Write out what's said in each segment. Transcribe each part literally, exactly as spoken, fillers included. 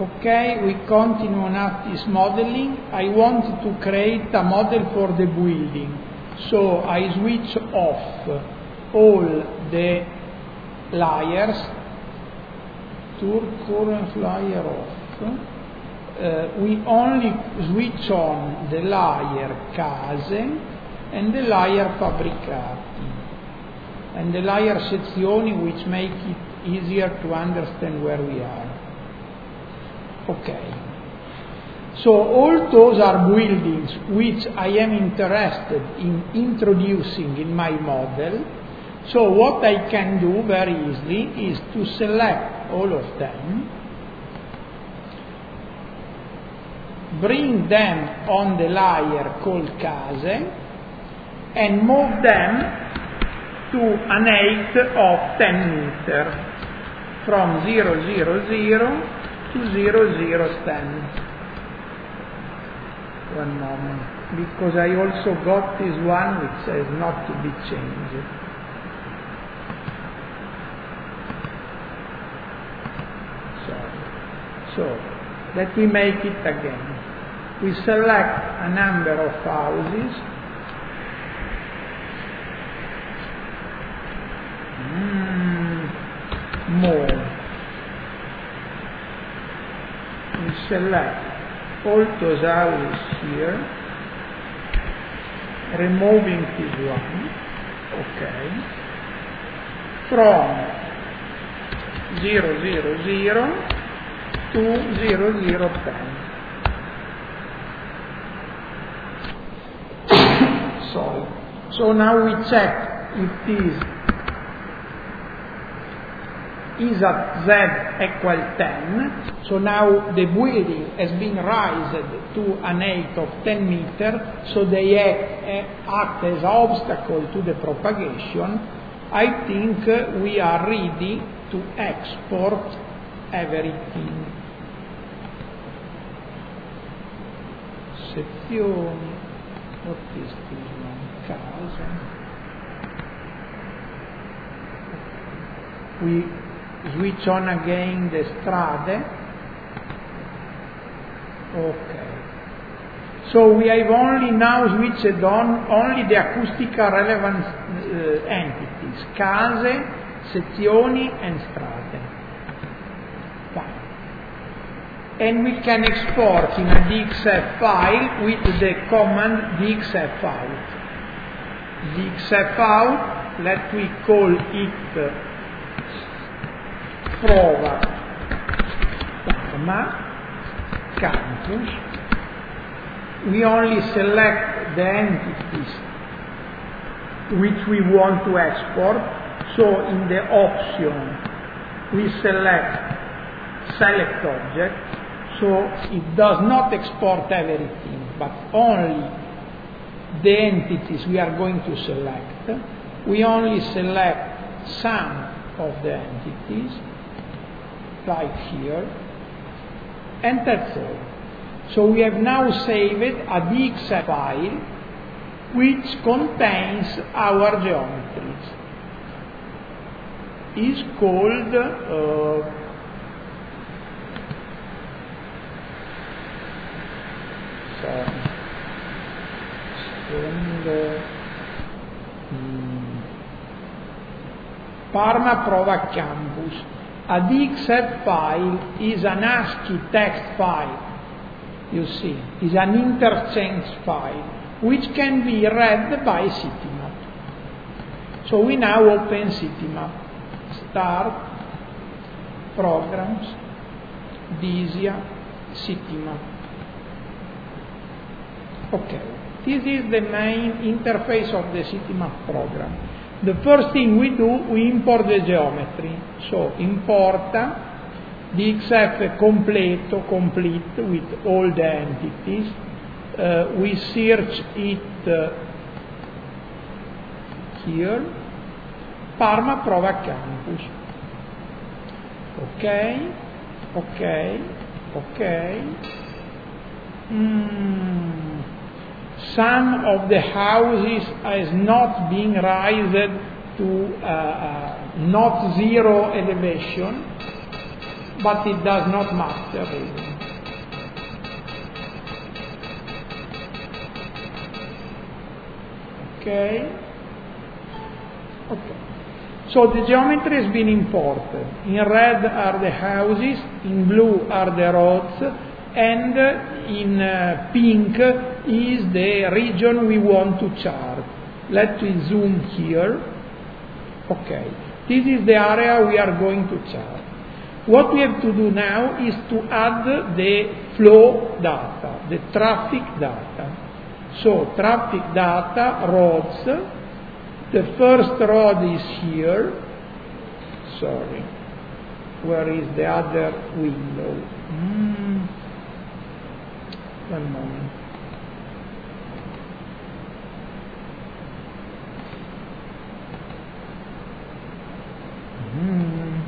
Okay, we continue on Artist modeling. I want to create a model for the building. So I switch off all the layers, turn current layer off. Uh, we only switch on the layer case and the layer fabbricati and the layer sezioni, which make it easier to understand where we are. Okay. So all those are buildings which I am interested in introducing in my model. So what I can do very easily is to select all of them, bring them on the layer called case, and move them to an height of ten meters from zero zero zero to zero zero ten. One moment, because I also got this one which says not to be changed. So, so let me make it again. We select a number of houses. Mm, more. We select all those houses here, removing this one, okay, from zero zero zero to zero zero ten. Sorry. So now we check if this is at z equal ten. So now the building has been raised to an height of ten meters, so they act, act as an obstacle to the propagation. I think we are ready to export everything. Sezioni, what is this one? Casa. We switch on again the strade. Okay. So we have only now switched on only the acoustical relevant uh, entities, case, sezioni and strade. Fine. And we can export in a D X F file with the command D X F out. D X F out, let me call it prova Parma campus. We only select the entities which we want to export. So in the option we select select object, so it does not export everything but only the entities we are going to select. We only select some of the entities, like here, and that's all. So we have now saved a D X F file which contains our geometries. Is called uh, sorry, and, um, Parma Prova Campus. A D X F file is an ASCII text file. You see, is an interchange file which can be read by Citymap. So we now open Citymap. Start, Programs, Disia, Citymap. Okay, this is the main interface of the Citymap program. The first thing we do, we import the geometry. So importa D X F completo, complete with all the entities. Uh, we search it uh, here, Parma Prova Campus. Okay, okay, okay. Mm. Some of the houses has not been raised to uh, uh, not zero elevation. but it does not matter really. Okay. Okay. So the geometry has been imported. In red are the houses, in blue are the roads, and in uh, pink is the region we want to chart. Let me zoom here. Okay. This is the area we are going to chart. What we have to do now is to add the flow data, the traffic data. So traffic data, roads. The first road is here. Sorry. Where is the other window? Mm. One moment. Mm.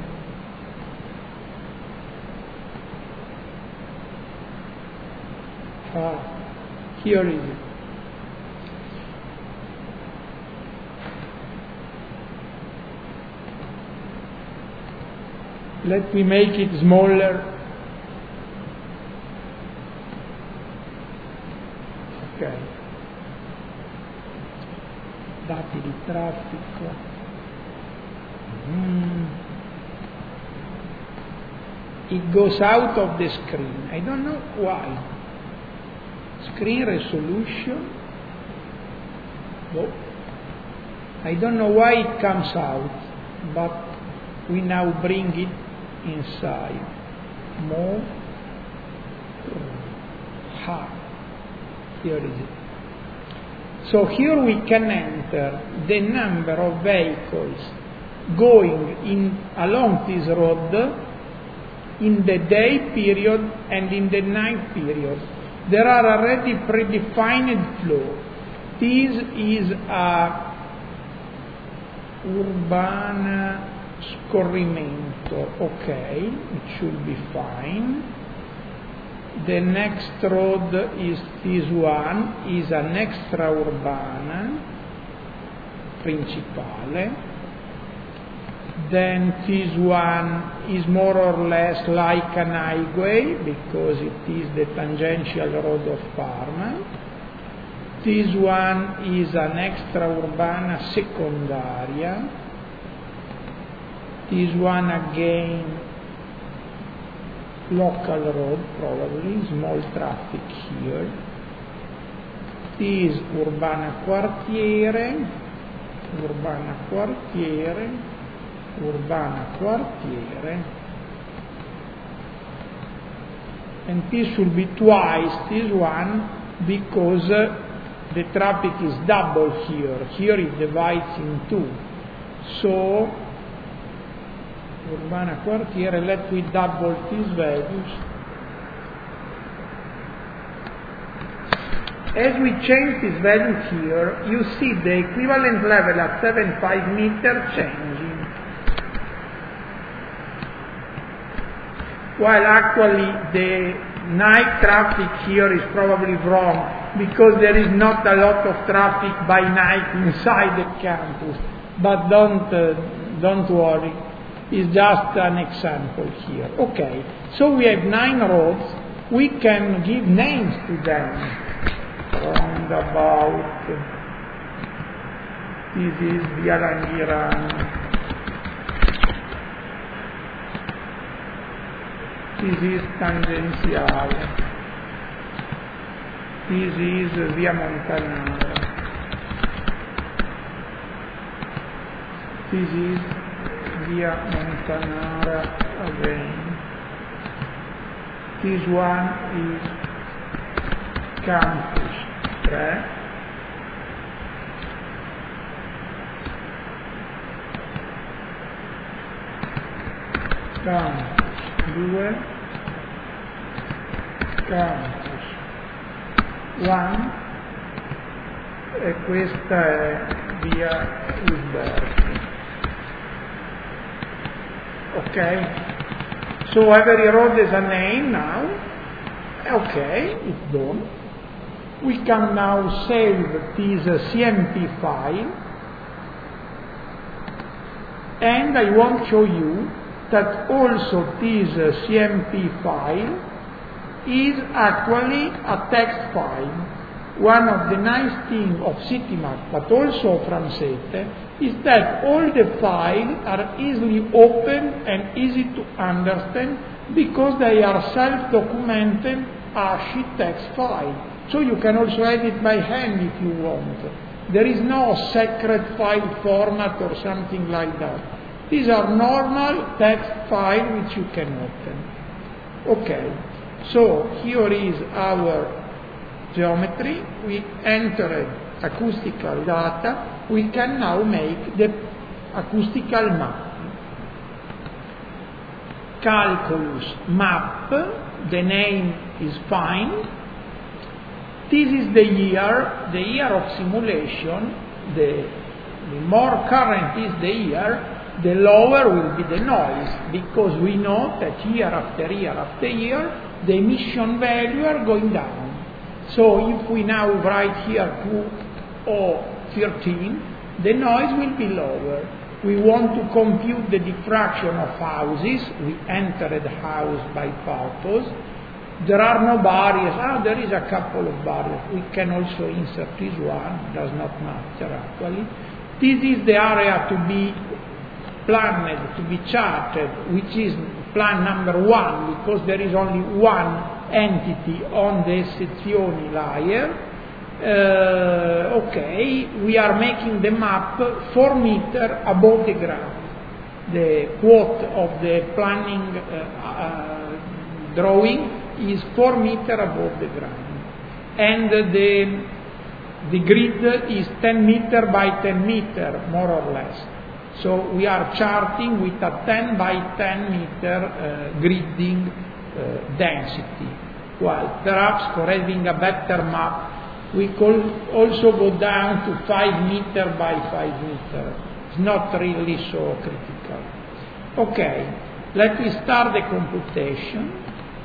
Ah, here is it. Let me make it smaller. Ok. Dati di traffico. Mm. It goes out of the screen. I don't know why. Screen resolution. Oh. I don't know why it comes out, but we now bring it inside. More. Ha. Here is it. So here we can enter the number of vehicles going in along this road in the day period and in the night period. There are already predefined flow. This is a urbana scorrimento, okay, it should be fine. The next road is this one, is an extra urbana principale. Then this one is more or less like an highway because it is the tangential road of Parma. This one is an extra urbana secondaria. This one again, local road probably, small traffic here. This urbana quartiere, urbana quartiere, urbana quartiere. And this should be twice this one because uh, the traffic is double here. Here it divides in two. So, urbana quartiere, let me double these values. As we change this value here, you see the equivalent level at seven point five meter changing. While actually the night traffic here is probably wrong because there is not a lot of traffic by night inside the campus. But don't, uh, don't worry. Is just an example here. Okay, so we have nine roads. We can give names to them. Roundabout. This is Via Langhirano. This is Tangenziale. This is Via Montanara. This is Via Montanara again. This one is Campus three. Campus two. Campus uno. E questa è Via Uberti. Okay, so every road has a name now. Okay, it's done. We can now save this uh, C M P file, and I want to show you that also this uh, C M P file is actually a text file. One of the nice things of CityMap, but also of Ramsete, is that all the files are easily open and easy to understand because they are self-documented ASCII text file. So you can also edit by hand if you want. There is no secret file format or something like that. These are normal text files which you can open. Okay, so here is our geometry. We entered acoustical data. We can now make the acoustical map. Calculus map, the name is fine. This is the year, the year of simulation. The, the more current is the year, the lower will be the noise, because we know that year after year after year, the emission value are going down. So if we now write here two or thirteen, the noise will be lower. We want to compute the diffraction of houses. We entered house by purpose. There are no barriers. Ah, there is a couple of barriers. We can also insert this one. Does not matter actually. This is the area to be planned, to be charted, which is plan number one, because there is only one entity on the sezioni layer. Uh, okay, we are making the map four meters above the ground. The quote of the planning uh, uh, drawing is four meters above the ground, and the the grid is ten meters by ten meters, more or less. So we are charting with a ten by ten meter uh, gridding uh, density. Well, perhaps for having a better map, we could also go down to five meter by five meter. It's not really so critical. Okay, let me start the computation.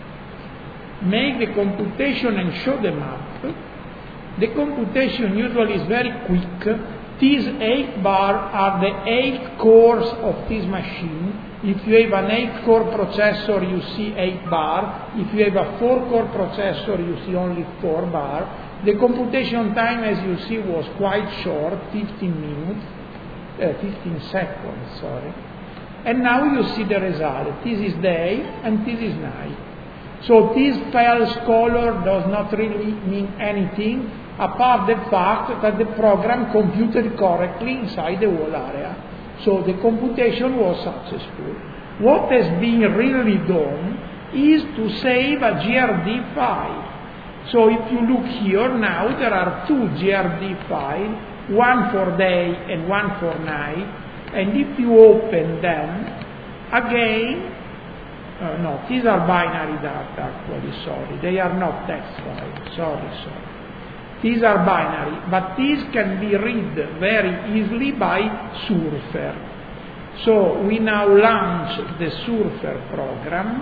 Make the computation and show the map. The computation usually is very quick. These eight bar are the eight cores of this machine. If you have an eight core processor, you see eight bar. If you have a four core processor, you see only four bar. The computation time, as you see, was quite short, fifteen minutes, uh, fifteen seconds, sorry. And now you see the result. This is day and this is night. So this false color does not really mean anything, apart the fact that the program computed correctly inside the whole area. So the computation was successful. What has been really done is to save a G R D file. So if you look here now, there are two G R D files, one for day and one for night. And if you open them, again, uh, no, these are binary data actually, sorry. They are not text files, sorry, sorry. These are binary, but these can be read very easily by Surfer. So we now launch the Surfer program,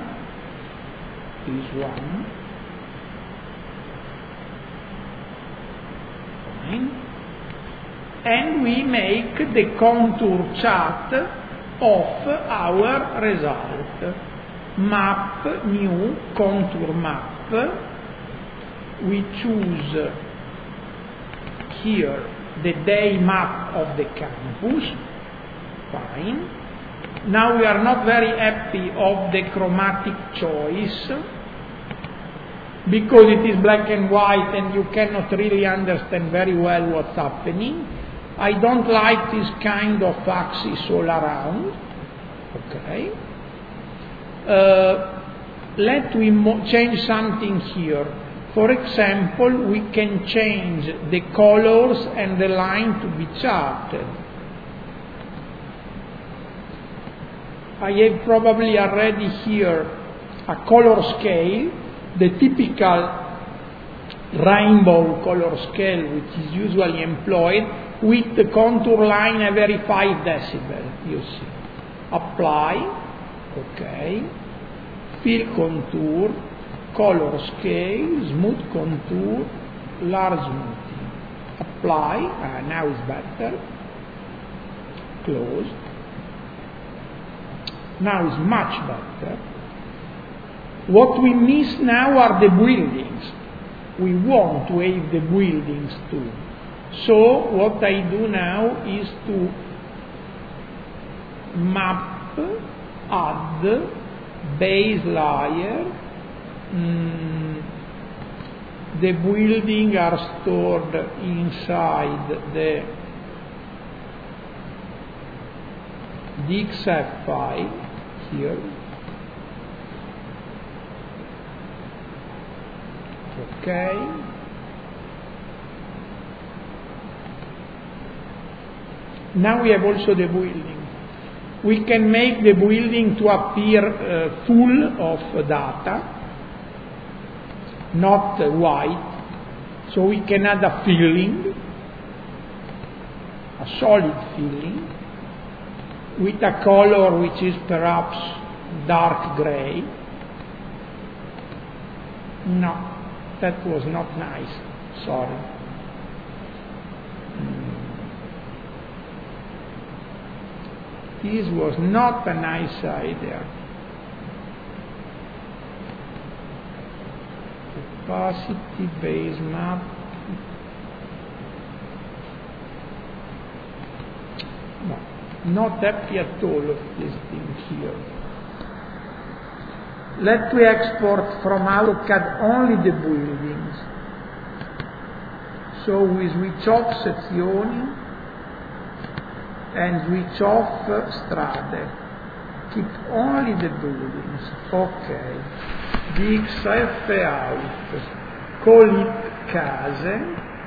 this one. Fine. And we make the contour chart of our result. Map, new, contour map. We choose here the day map of the campus. Fine. Now we are not very happy of the chromatic choice, because it is black and white and you cannot really understand very well what's happening. I don't like this kind of axis all around. Okay. Uh, let we mo change something here. For example, we can change the colors and the line to be charted. I have probably already here a color scale, the typical rainbow color scale which is usually employed, with the contour line a very five decibel, you see. Apply, okay, fill contour, color scale, smooth contour, large smoothing. Apply, uh, now it's better, close. Now it's much better. What we miss now are the buildings. We want to have the buildings too. So what I do now is to map, add, base layer. Mm, the buildings are stored inside the D X F file here. Okay. Now we have also the building. We can make the building to appear uh, full of data, not uh, white. So we can add a filling, a solid filling, with a color which is perhaps dark gray. No, that was not nice, sorry. Mm. This was not a nice idea. Opacity, base map. No, not happy at all of this thing here. Let me export from AutoCAD only the buildings. So we switch off sezioni and switch off strade. Keep only the buildings. Ok. D X F out. Call it case.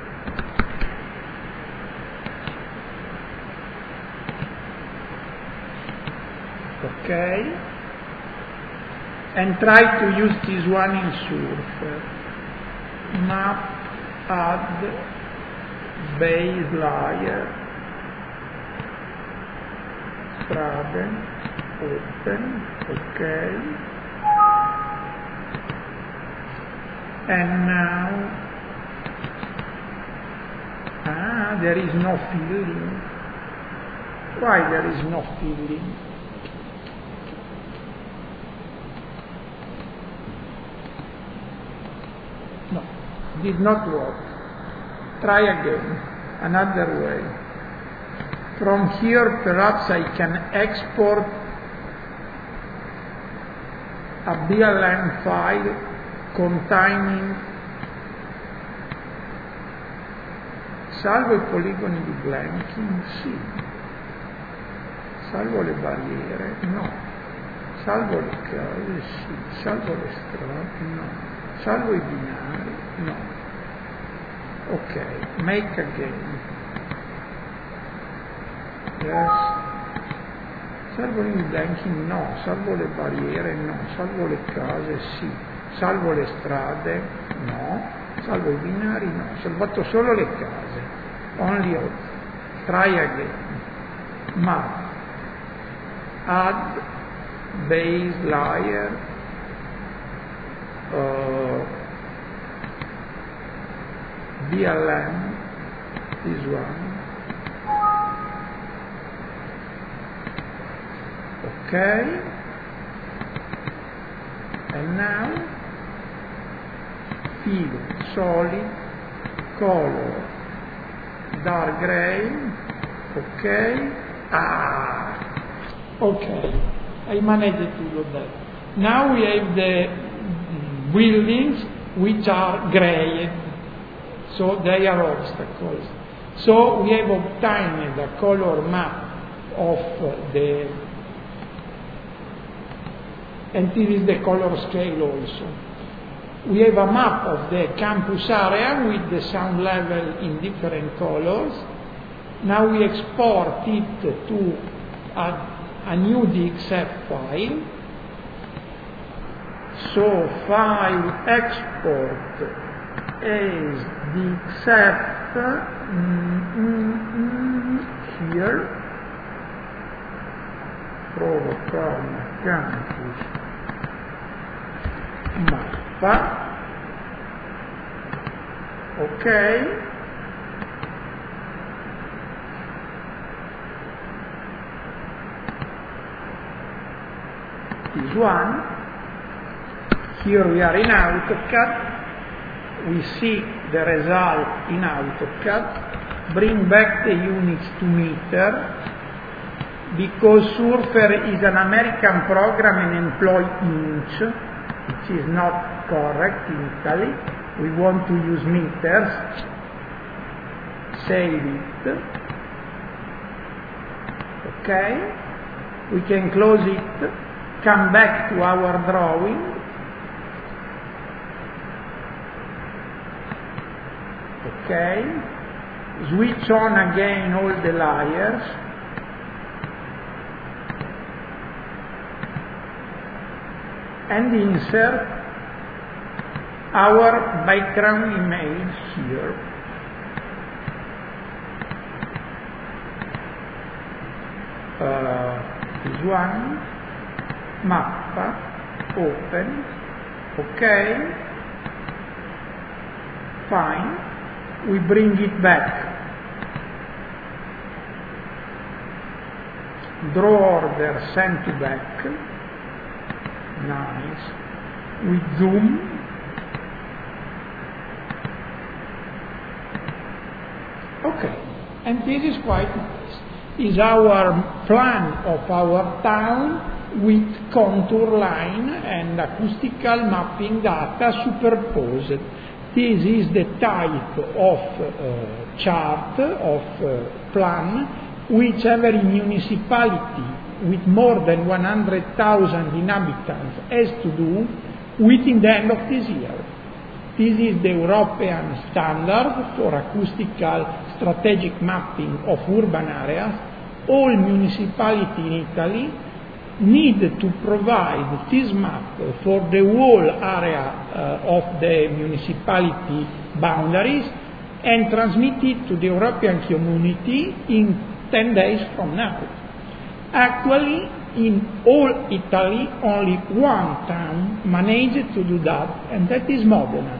Ok. And try to use this one in Surf. Map, add, base layer, strade, open, okay. And now, ah, there is no filling. Why there is no filling? No, did not work. Try again, another way. From here, perhaps I can export a B L M file containing, salvo i poligoni di blanking, sì, salvo le barriere, no, salvo le case, sì, salvo le strade, no. Salvo i binari? No. Ok, make again. Yes. Salvo il blanking? No. Salvo le barriere? No. Salvo le case? Sì. Salvo le strade? No. Salvo i binari? No. Ho salvato solo le case. Only all. Try again. Map. Add base layer. Uh, B L M, this one, okay, and now fill, solid, color, dark gray, okay, ah, okay, I managed to do that. Now we have the buildings which are gray, so they are obstacles. So we have obtained a color map of the, and this is the color scale also. We have a map of the campus area with the sound level in different colors. Now we export it to a, a new D X F file. So file export as D X F mm, mm, mm, here, provo con campus mappa, ok. this one. Here we are in AutoCAD. We see the result in AutoCAD. Bring back the units to meter. Because Surfer is an American program and employ inch, which is not correct in Italy. We want to use meters. Save it. Okay. We can close it. Come back to our drawing. Okay. Switch on again all the layers. And insert our background image here. Uh, this one, Mappa, open, okay, fine, we bring it back. Draw order, send to back. Nice. We zoom. Okay. And this is quite nice. Is our plan of our town with contour line and acoustical mapping data superposed. This is the type of uh, chart, of uh, plan, which every municipality with more than one hundred thousand inhabitants has to do within the end of this year. This is the European standard for acoustical strategic mapping of urban areas. All municipalities in Italy need to provide this map for the whole area uh, of the municipality boundaries and transmit it to the European community in ten days from now. Actually, in all Italy, only one town managed to do that, and that is Modena.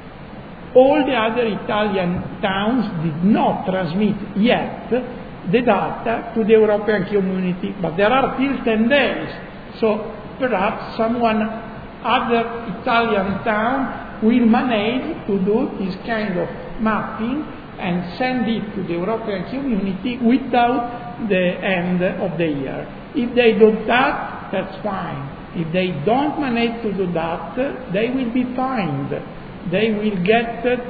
All the other Italian towns did not transmit yet the data to the European community, but there are till ten days. So perhaps someone other Italian town will manage to do this kind of mapping and send it to the European community without the end of the year. If they do that, that's fine. If they don't manage to do that, they will be fined. They will get uh,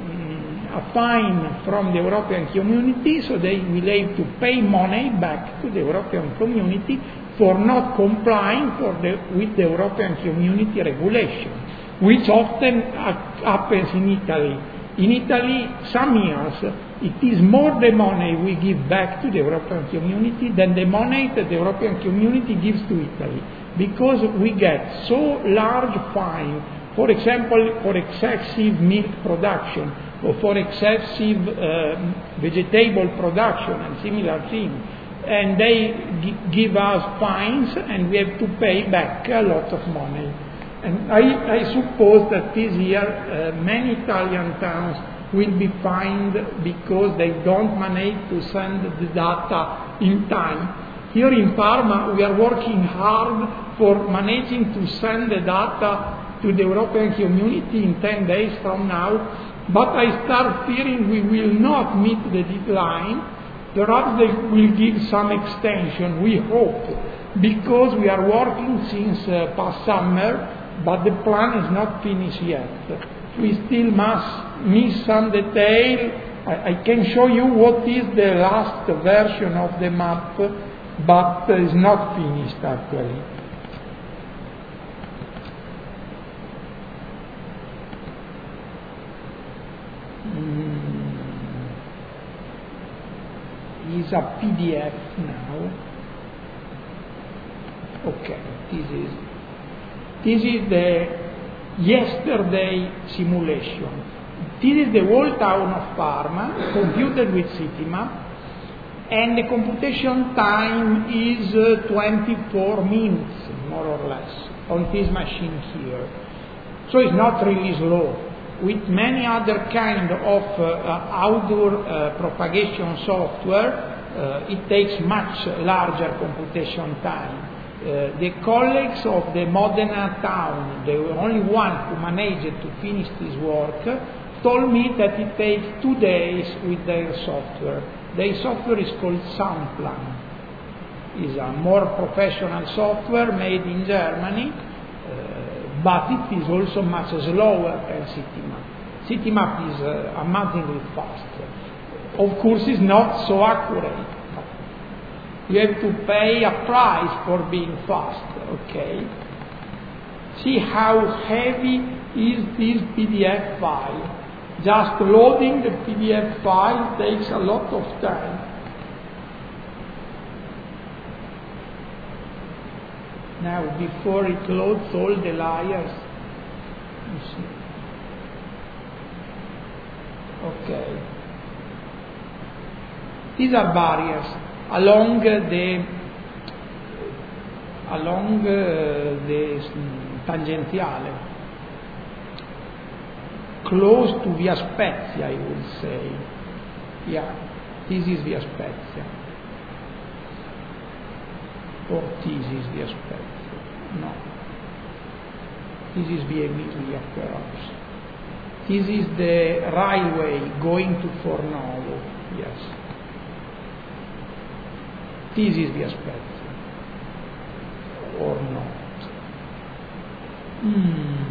a fine from the European community, so they will have to pay money back to the European community for not complying for the, with the European community regulation, which often uh, happens in Italy. In Italy, some years, it is more the money we give back to the European community than the money that the European community gives to Italy, because we get so large fine, for example, for excessive milk production, or for excessive uh, vegetable production and similar things. And they g- give us fines, and we have to pay back a lot of money. And I, I suppose that this year uh, many Italian towns will be fined because they don't manage to send the data in time. Here in Parma, we are working hard for managing to send the data to the European community in ten days from now, but I start fearing we will not meet the deadline. Perhaps they will give some extension, we hope, because we are working since uh, past summer, but the plan is not finished yet. We still must miss some detail. I, I can show you what is the last version of the map, but it's not finished actually. Is a P D F now. Okay, this is this is the yesterday simulation. This is the whole town of Parma computed with Citymap, and the computation time is uh, twenty-four minutes, more or less, on this machine here. So it's not really slow. With many other kind of uh, outdoor uh, propagation software, uh, it takes much larger computation time. Uh, the colleagues of the Modena town, the only one who managed to finish this work, told me that it takes two days with their software. Their software is called Soundplan. It's a more professional software made in Germany, uh, but it is also much slower than CityMap. CityMap is uh, amazingly fast. Of course, it's not so accurate. You have to pay a price for being fast, okay? See how heavy is this P D F file. Just loading the P D F file takes a lot of time. Now, before it loads all the layers, you see. Okay. These are barriers along the along uh, the tangentiale, close to Via Spezia, I would say. Yeah, this is Via Spezia. Or this is Via Spezia. No. This is Via Emilia, perhaps. This is the railway going to Fornovo. Yes. This is Via Spezia. Or not. Hmm.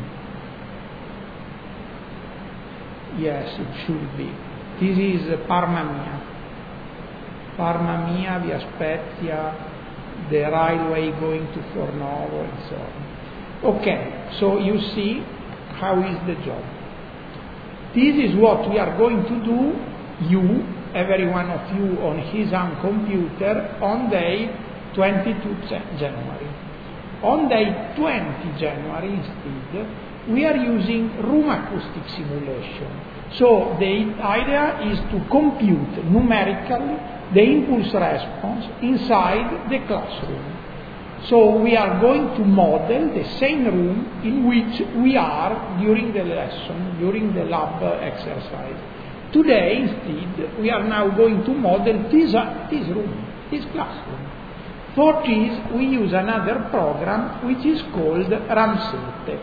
Yes, it should be. This is Parma Mia. Parma Mia, Via Spezia, the railway going to Fornovo and so on. Okay, so you see how is the job. This is what we are going to do, you, every one of you on his own computer, on day twenty-second January. On day twentieth January instead, we are using room acoustic simulation. So the idea is to compute numerically the impulse response inside the classroom. So we are going to model the same room in which we are during the lesson, during the lab exercise. Today, instead, we are now going to model this, uh, this room, this classroom. For this, we use another program which is called Ramsete.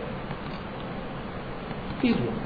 This one.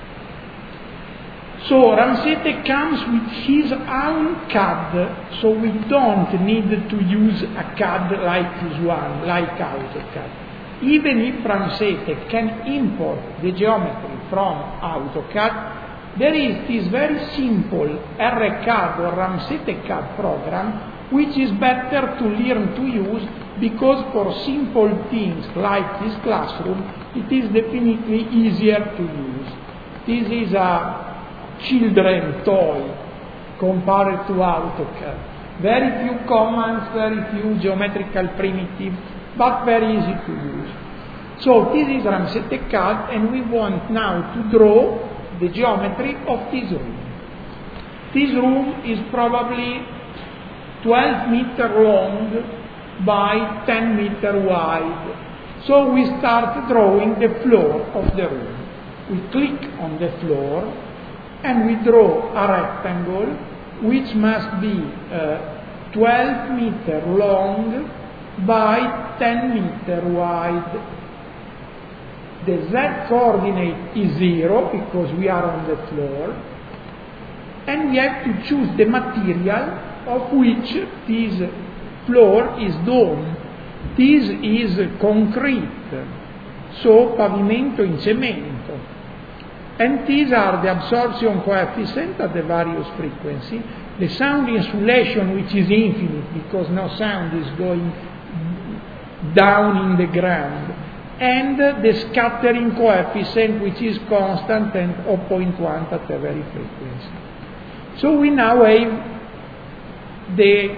So Ramsete comes with his own C A D, so we don't need to use a C A D like this one, like AutoCAD. Even if Ramsete can import the geometry from AutoCAD, there is this very simple RCAD or Ramsete C A D program which is better to learn to use, because for simple things like this classroom, it is definitely easier to use. This is a children toy compared to AutoCAD. Very few commands, very few geometrical primitives, but very easy to use. So this is Ramsete C A D, and we want now to draw the geometry of this room. This room is probably twelve meter long by ten meter wide. So we start drawing the floor of the room. We click on the floor and we draw a rectangle which must be uh, twelve meter long by ten meter wide. The Z coordinate is zero because we are on the floor, and we have to choose the material of which this floor is done. This is concrete, so pavimento in cemento. And these are the absorption coefficient at the various frequency, the sound insulation, which is infinite because no sound is going down in the ground, and the scattering coefficient, which is constant and zero point one at every frequency. So we now have the,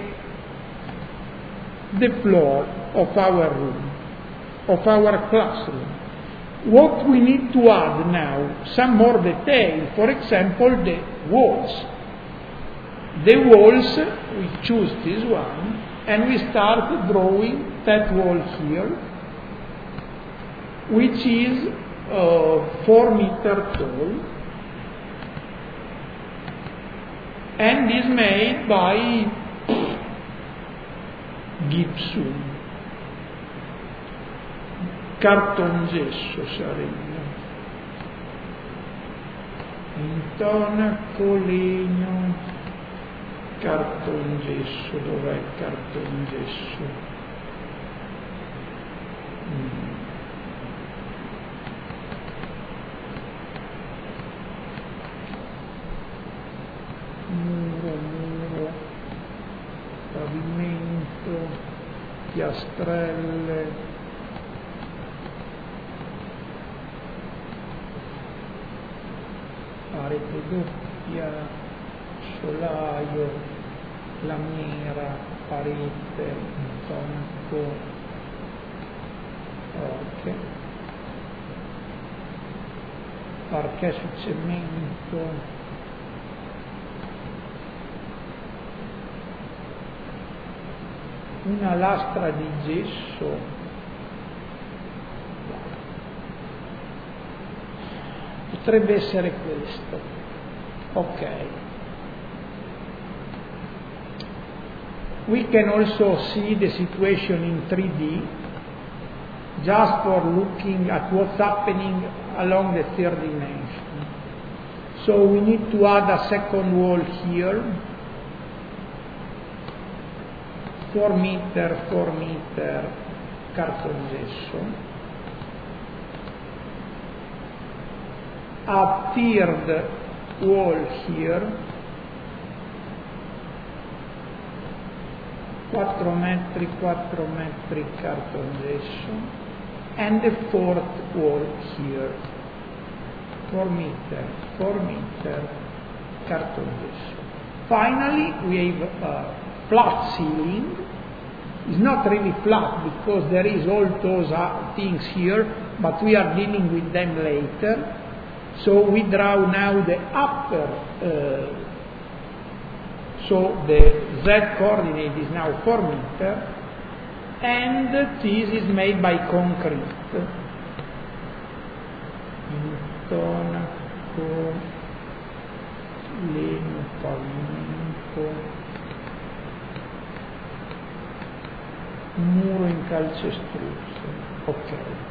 the floor of our room, of our classroom. What we need to add now, some more detail, for example, the walls. The walls, we choose this one, and we start drawing that wall here, which is uh, four meter tall, and is made by gypsum. cartongesso sarebbe, intonaco, legno, cartongesso, dov'è il cartongesso? Mm. Muro, muro, pavimento, piastrelle, parete doppia, solaio, lamiera, parete, intonaco, porche, parquet su cemento, una lastra di gesso, potrebbe essere questo, ok. We can also see the situation in three D, just for looking at what's happening along the third dimension. So we need to add a second wall here, four meter, four meter cartongesso, a third wall here, quattro metri, quattro metri cartongesso, and the fourth wall here, four meter, four meter cartongesso. Finally, we have a flat ceiling. It's not really flat because there is all those things here, but we are dealing with them later. So we draw now the upper, uh, so the Z coordinate is now four meter, and this is made by concrete. Intonaco, legno, pavimento, muro in calcestruzzo, ok.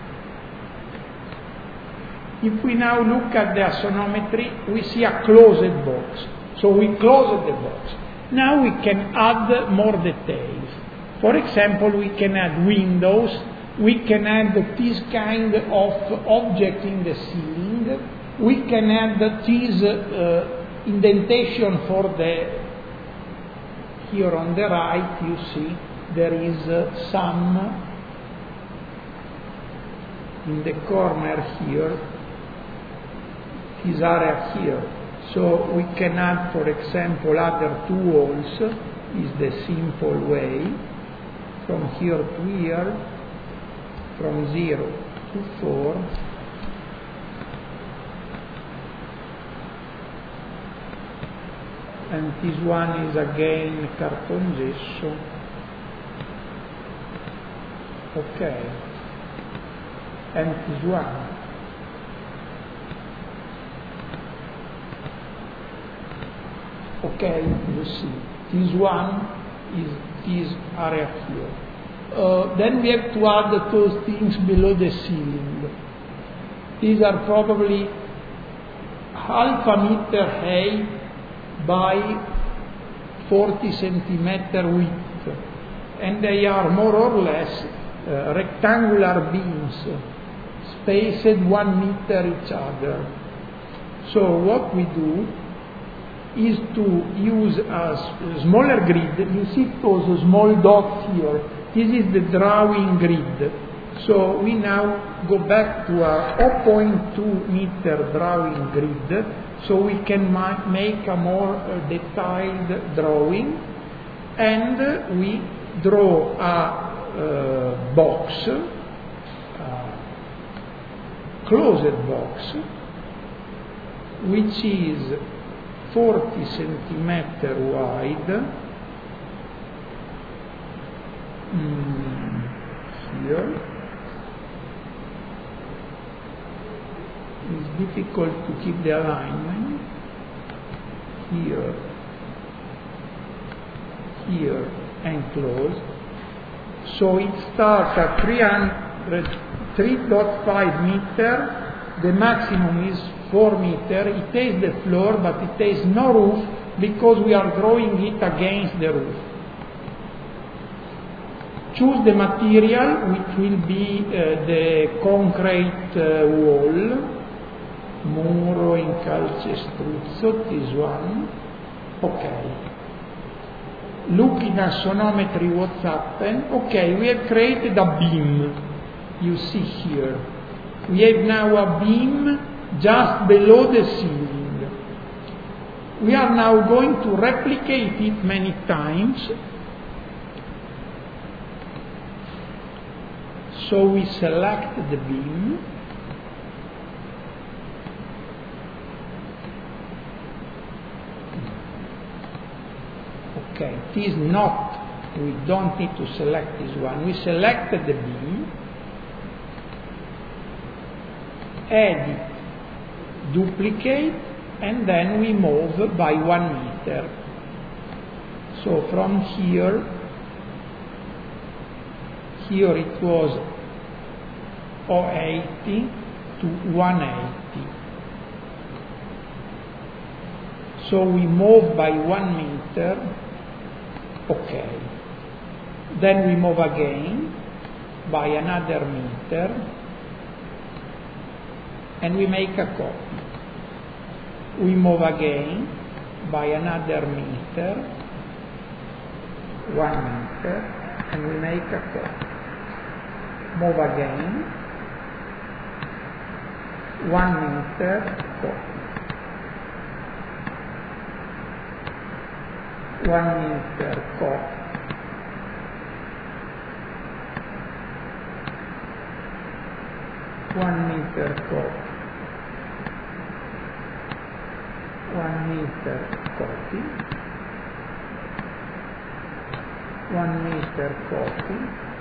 If we now look at the axonometry, we see a closed box. So we closed the box. Now we can add more details. For example, we can add windows, we can add this kind of object in the ceiling, we can add this uh, indentation for the, here on the right you see there is uh, some in the corner here, this area here. So we can add, for example, other two walls, is the simple way, from here to here, from zero to four, and this one is again cartongesso, okay, and this one. Okay, you see, this one is this area here. Uh, then we have to add those things below the ceiling. These are probably half a meter high by forty centimeter width, and they are more or less uh, rectangular beams, spaced one meter each other. So what we do is to use a smaller grid. You see those small dots here. This is the drawing grid. So we now go back to a zero point two meter drawing grid, so we can ma make a more uh, detailed drawing, and we draw a uh, box, a closed box, which is forty centimeter wide, mm, here. It's difficult to keep the alignment, here, here, and close. So it starts at three hundred three point five meter, the maximum is four meter, it has the floor but it has no roof because we are drawing it against the roof. Choose the material, which will be uh, the concrete uh, wall, muro in calce struzzo, this one. Okay. Look in axonometry what's happened. Okay, we have created a beam, you see here. We have now a beam just below the ceiling. We are now going to replicate it many times. So we select the beam. Okay, it is not, we don't need to select this one. We selected the beam, edit, duplicate, and then we move by one meter. So from here, here it was zero point eight zero to one eighty. So we move by one meter. Okay. Then we move again by another meter and we make a copy. We move again by another meter, one meter, and we make a copy. Move again, one meter, copy. One meter, copy. One meter, copy. One meter, copy. One meter, copy.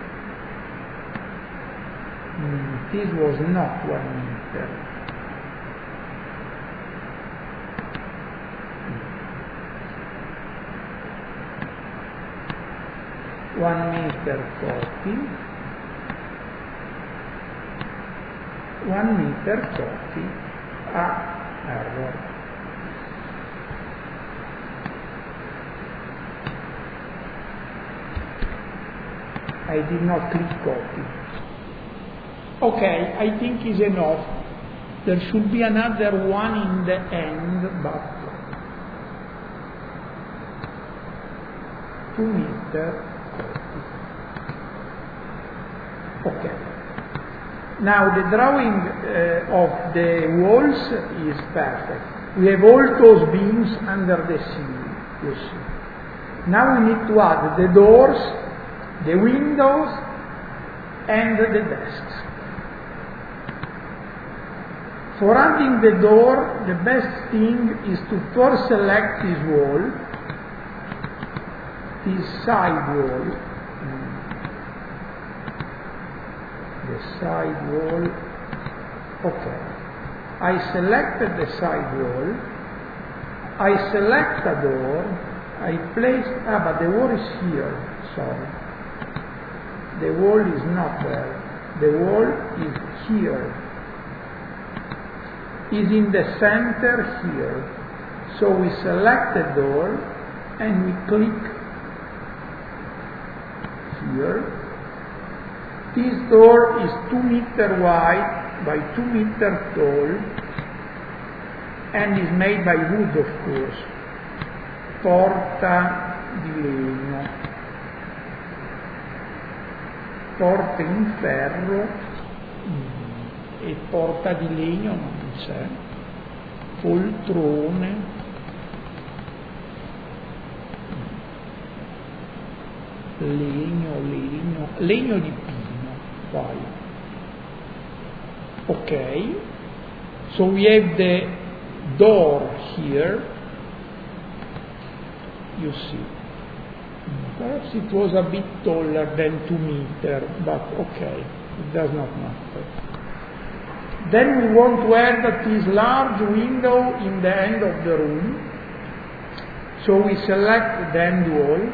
Mm, this was not one meter. One meter, copy. One meter, copy. Ah, error. I did not click copy. Okay, I think is enough. There should be another one in the end, but two meter. Okay. Now the drawing uh, of the walls is perfect. We have all those beams under the ceiling, you see. Now we need to add the doors, the windows, and the desks. For adding the door, the best thing is to first select this wall, this side wall, the side wall. Okay, I selected the side wall, I select a door, I place, ah but the wall is here, sorry, the wall is not there, the wall is here, is in the center here, so we select the door and we click here. This door is two meter wide by two meter tall and is made by wood, of course. Porta di legno. Porta in ferro e porta di legno non c'è. Poltrone. Legno, legno, legno di pino. Okay, so we have the door here, you see. Perhaps it was a bit taller than two meters, but okay, it does not matter. Then we want to add this large window in the end of the room, so we select the end wall.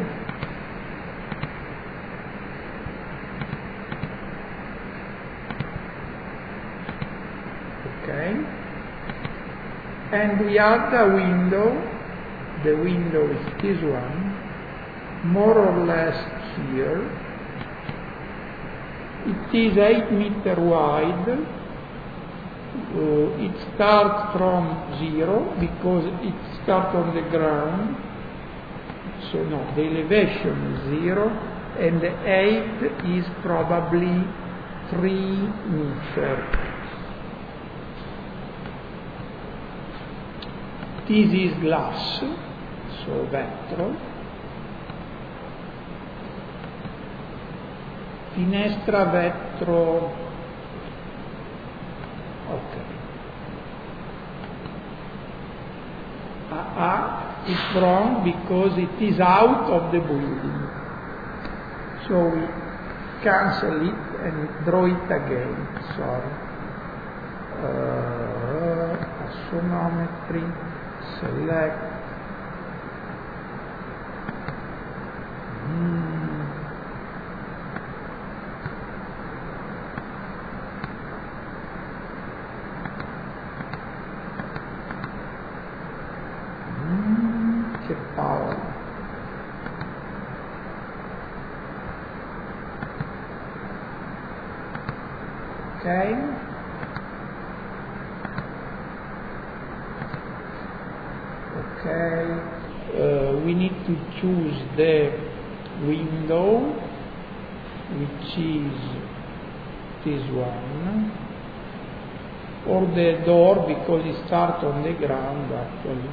Okay. And we add a window. The window is this one, more or less here. It is eight meter wide. Uh, it starts from zero because it starts on the ground. So no, the elevation is zero, and the height is probably three meters. This is glass, so vetro. Finestra vetro. Okay. A A is wrong because it is out of the building. So we cancel it and draw it again. Sorry. Uh, axonometry. Select. Mm. Mm. Che paura. Okay. Okay, uh, we need to choose the window, which is this one, or the door because it starts on the ground actually.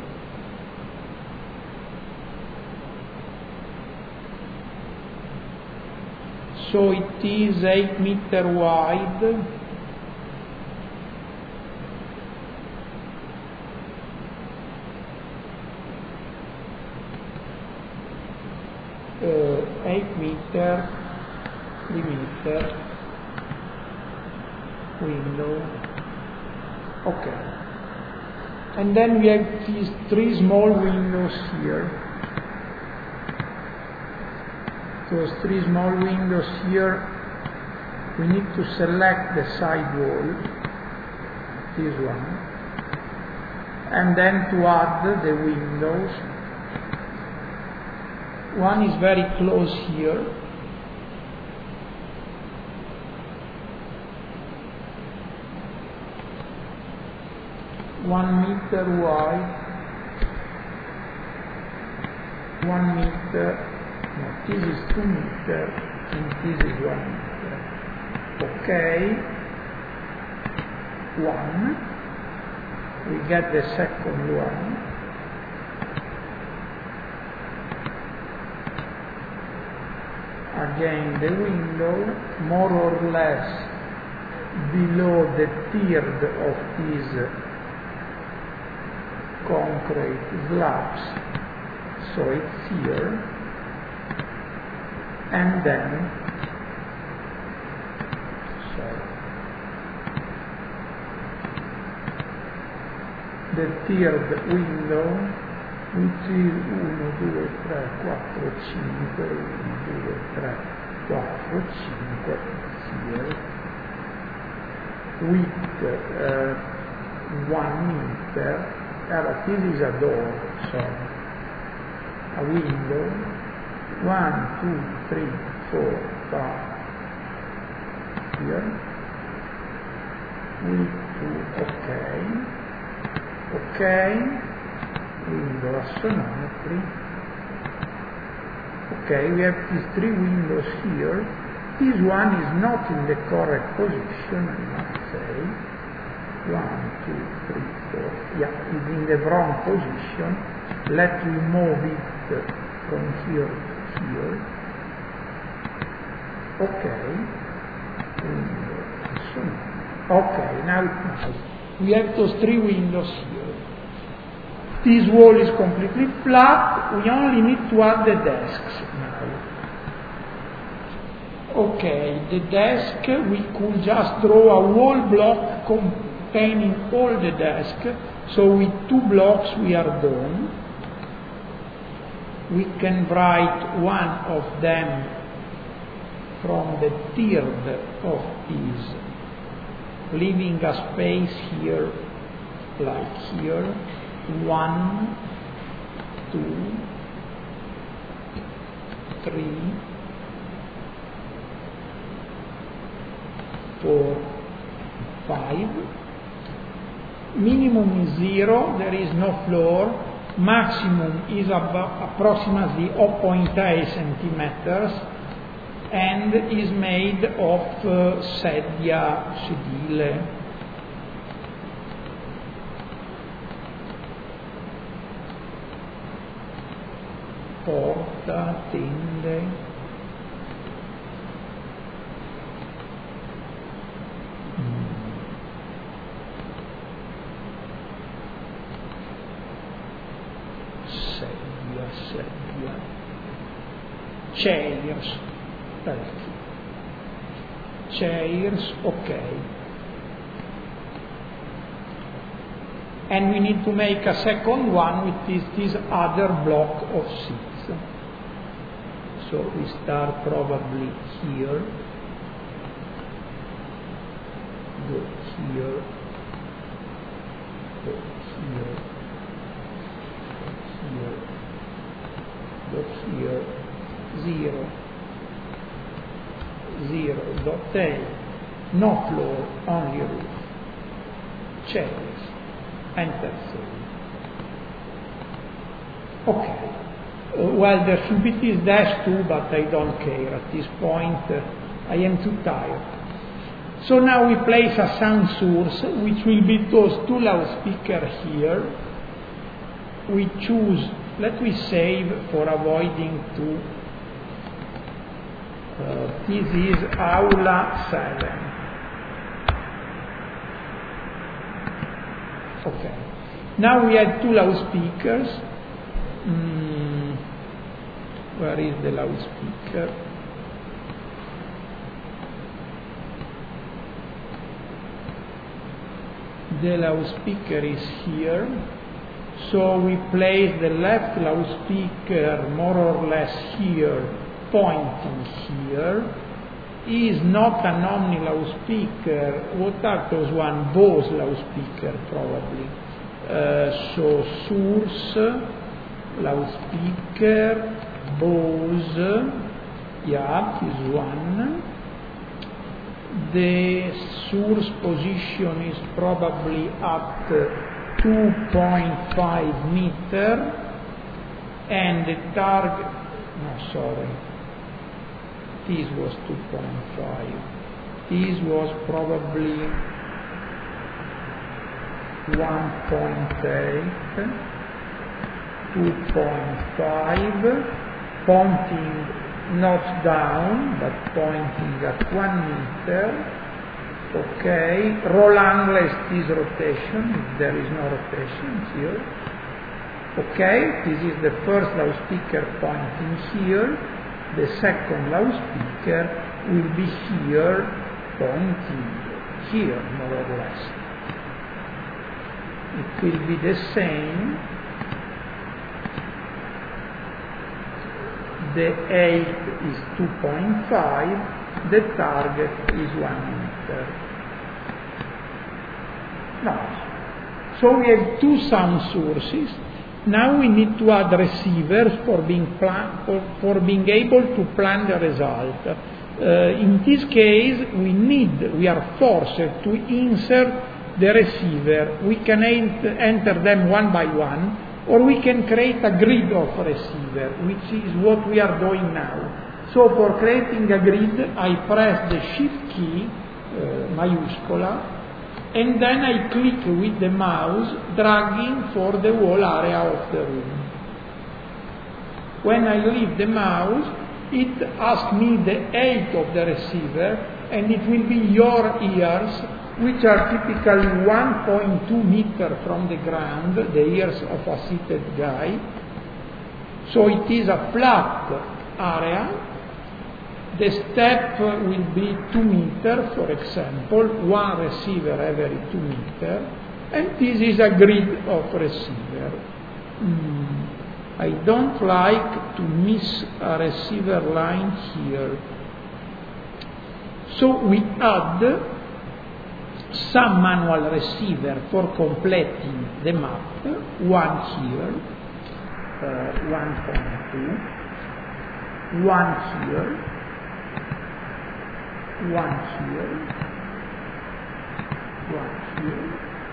So it is eight meter wide. Uh, eight meter, three meter, window, okay. And then we have these three small windows here. Those three small windows here, we need to select the side wall, this one, and then to add the windows. One is very close here. One meter wide. One meter. No, this is two meter, and this is one meter. Okay. One. We get the second one. Again, the window, more or less below the third of these concrete slabs, so it's here, and then, sorry, the third window, which is uno, due, tre, quattro, cinque, uno, due, tre, quattro, cinque, here, with uh, one meter, uh, this is a door, sorry, a window, one, two, three, four, five, here, with two, okay, okay, window axonometry. Okay, we have these three windows here. This one is not in the correct position, I must say. One, two, three, four. Yeah, it's in the wrong position. Let's remove it from here to here. Okay. Window axonometry. Okay, now it's nice. We have those three windows here. This wall is completely flat, we only need to add the desks now. Okay, the desk, we could just draw a wall block containing all the desks, so with two blocks we are done. We can write one of them from the third of these, leaving a space here like here, one, two, three, four, five. Minimum is zero, there is no floor. Maximum is about approximately zero point eight centimeters and is made of uh, sedia sedile. Porta, tende. Mm. Sedia, sedia. Chairs. Chairs, okay. And we need to make a second one with this, this other block of seats. So we start probably here, go here, go here, go here, go here, zero. Zero, dot A, no floor, only roof. Chairs, enter save. Okay. Uh, well, there should be this dash too, but I don't care. At this point, uh, I am too tired. So now we place a sound source, which will be those two loudspeakers here. We choose, let me save for avoiding to. Uh, this is Aula seven. Okay. Now we have two loudspeakers. Mm, where is the loudspeaker? The loudspeaker is here. So we place the left loudspeaker more or less here, pointing here. Is not an omni loudspeaker. What are those one? Bose loudspeaker probably. Uh, so source, loudspeaker, Bose, yeah, this one. The source position is probably at two point five meter, and the target, no, sorry, this was two point five. This was probably one point eight, two point five, pointing not down, but pointing at one meter. Okay, roll angle is this rotation, if there is no rotation here. Okay, this is the first loudspeaker pointing here. The second loudspeaker will be here, pointing here, more or less. It will be the same. The eight is two point five, the target is one meter. Now, so we have two sound sources. Now we need to add receivers for being, plan for, for being able to plan the result. Uh, in this case, we need, we are forced to insert the receiver. We can ent enter them one by one, or we can create a grid of receiver, which is what we are doing now. So for creating a grid, I press the Shift key, uh, maiuscola, and then I click with the mouse, dragging for the whole area of the room. When I leave the mouse, it asks me the height of the receiver, and it will be your ears, which are typically one point two meters from the ground, the ears of a seated guy. So it is a flat area. The step will be two meters, for example, one receiver every two meters, and this is a grid of receiver. Mm, I don't like to miss a receiver line here. So we add some manual receiver for completing the map, one here, uh, one point two, one here, one here, one here,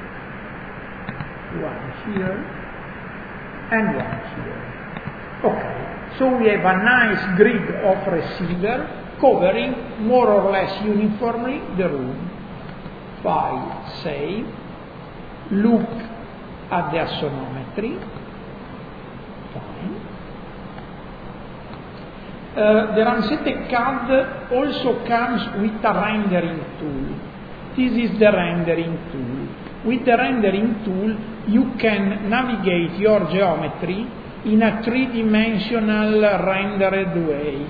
one here, and one here. Okay, so we have a nice grid of receiver covering more or less uniformly the room. File, save, look at the axonometry, fine. Uh, the Ramsete C A D also comes with a rendering tool. This is the rendering tool. With the rendering tool, you can navigate your geometry in a three-dimensional rendered way.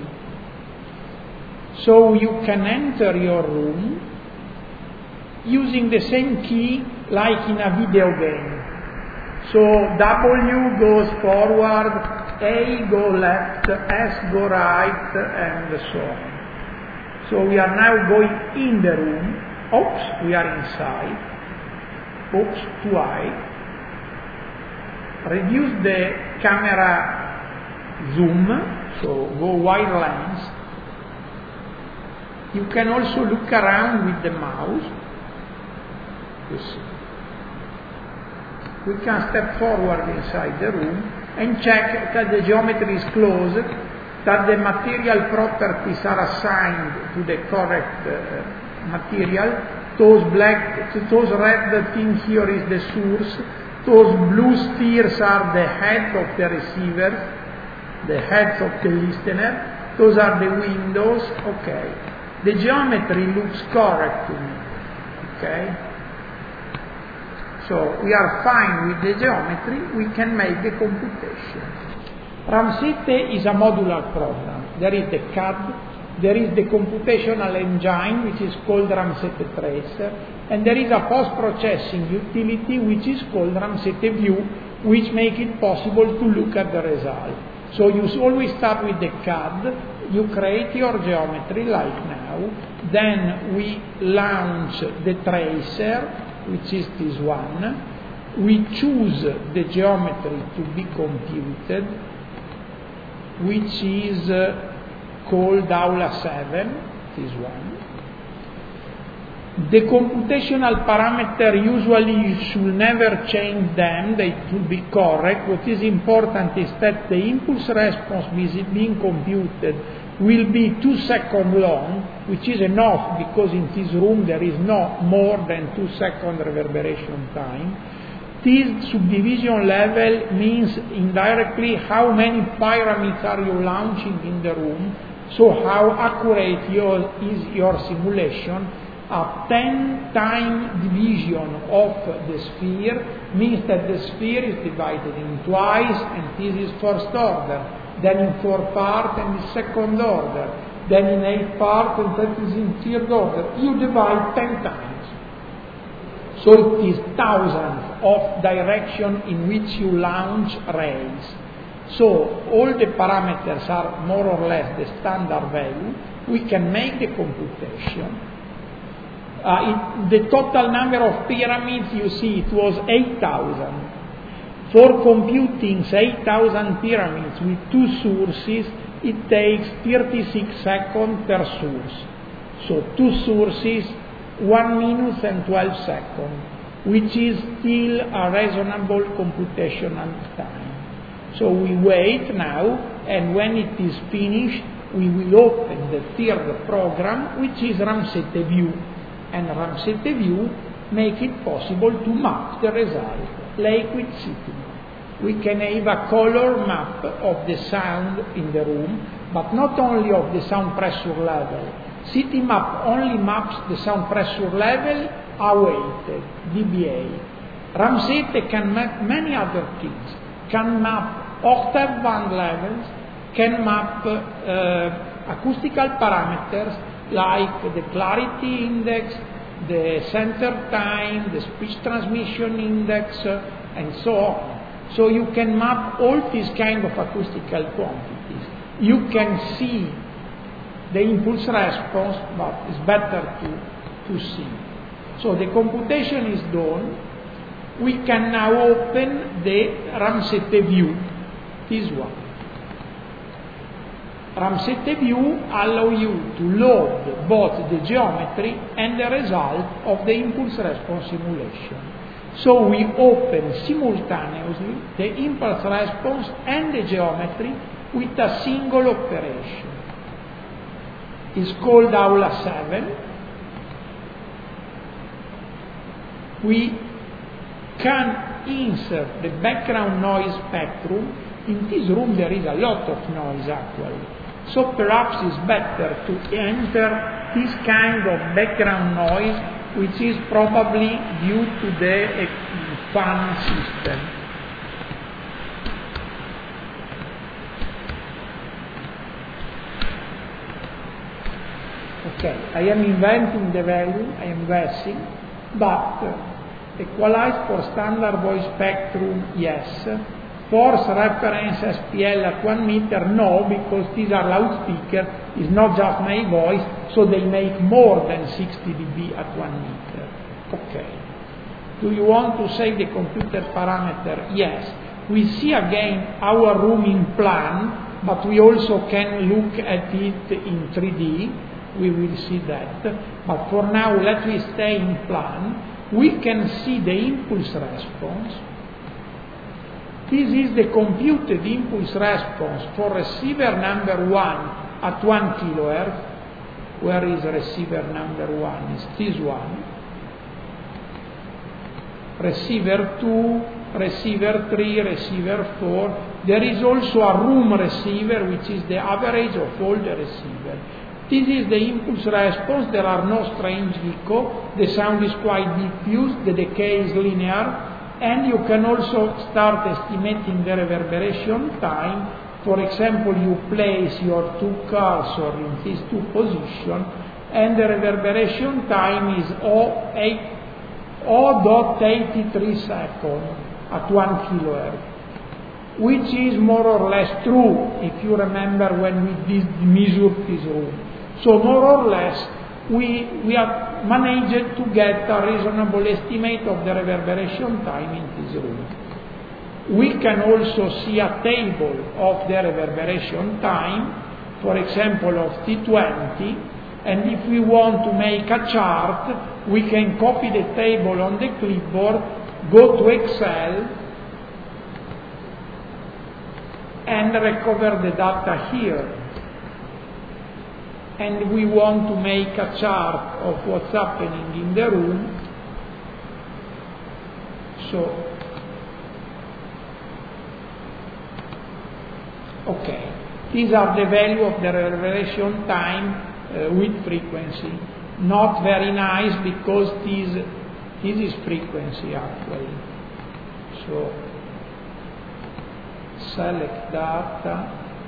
So you can enter your room using the same key like in a video game. So W goes forward, A go left, S go right, and so on. So we are now going in the room. Oops, we are inside. Oops, too high. Reduce the camera zoom, so go wide lens. You can also look around with the mouse. You see. We can step forward inside the room and check that the geometry is closed, that the material properties are assigned to the correct uh, material. Those black, those red thing here is the source. Those blue spheres are the head of the receiver, the heads of the listener. Those are the windows. Okay. The geometry looks correct to me. Okay. So we are fine with the geometry, we can make the computation. Ramsete is a modular program. There is the C A D, there is the computational engine which is called Ramsete Tracer, and there is a post-processing utility which is called Ramsete View, which makes it possible to look at the result. So you always start with the C A D, you create your geometry like now, then we launch the tracer, which is this one. We choose the geometry to be computed, which is uh, called Aula seven, this one. The computational parameter, usually you should never change them, they should be correct. What is important is that the impulse response being computed will be two seconds long, which is enough because in this room there is no more than two second reverberation time. This subdivision level means indirectly how many pyramids are you launching in the room, so how accurate your, is your simulation. A ten time division of the sphere means that the sphere is divided in twice, and this is first order, then in four parts and in second order, then in eight parts and that is in third order. You divide ten times. So it is thousands of direction in which you launch rays. So all the parameters are more or less the standard value. We can make the computation. Uh, it, the total number of pyramids, you see, it was eight thousand. For computing eight thousand pyramids with two sources, it takes thirty-six seconds per source. So two sources, one minute and twelve seconds, which is still a reasonable computational time. So we wait now, and when it is finished, we will open the third program, which is Ramsete View. And Ramsete View make it possible to map the result, like with CityMap. We can have a color map of the sound in the room, but not only of the sound pressure level. CityMap only maps the sound pressure level awaited, D B A. Ramsete can map many other things, can map octave band levels, can map uh, acoustical parameters, like the clarity index, the center time, the speech transmission index, uh, and so on. So you can map all these kind of acoustical quantities. You can see the impulse response, but it's better to, to see. So the computation is done. We can now open the Ramsette view, this one. Ramsette view allows you to load both the geometry and the result of the impulse response simulation. So we open simultaneously the impulse response and the geometry with a single operation. It's called Aula seven. We can insert the background noise spectrum. In this room there is a lot of noise actually. So perhaps it's better to enter this kind of background noise, which is probably due to the uh, fan system. Okay, I am inventing the value, I am guessing, but uh, equalized for standard voice spectrum, yes. Force reference S P L at one meter, no, because these are loudspeakers, it's not just my voice, so they make more than sixty D B at one meter. Okay. Do you want to save the computer parameter? Yes. We see again our room in plan, but we also can look at it in three D. We will see that. But for now, let me stay in plan. We can see the impulse response. This is the computed impulse response for receiver number one at one kilohertz. Where is receiver number one? It's this one. Receiver two, receiver three, receiver four. There is also a room receiver, which is the average of all the receivers. This is the impulse response. There are no strange echo. The sound is quite diffuse. The decay is linear. And you can also start estimating the reverberation time. For example, you place your two cursors in these two positions, and the reverberation time is zero point eight three seconds at one kilohertz, which is more or less true if you remember when we did measure this room. So more or less, we, we have managed to get a reasonable estimate of the reverberation time in this room. We can also see a table of the reverberation time, for example of T twenty, and if we want to make a chart, we can copy the table on the clipboard, go to Excel, and recover the data here. And we want to make a chart of what's happening in the room. So, okay, these are the value of the reverberation time uh, with frequency. Not very nice because this, this is frequency actually. So, select data,